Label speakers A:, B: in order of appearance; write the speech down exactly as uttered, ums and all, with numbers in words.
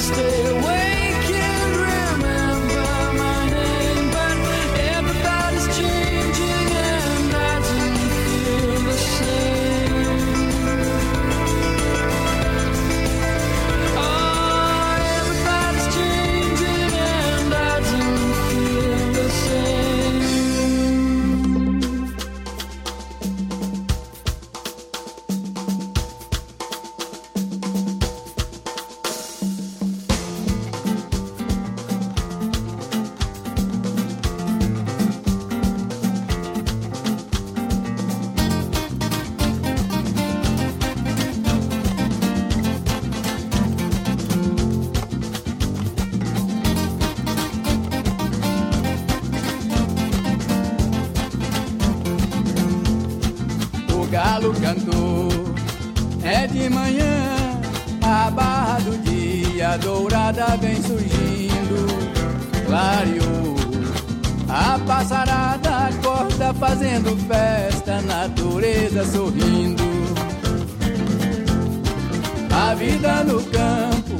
A: galo cantou. É de manhã, a barra do dia dourada vem surgindo. Clareou, a passarada acorda fazendo festa, natureza sorrindo. A vida no campo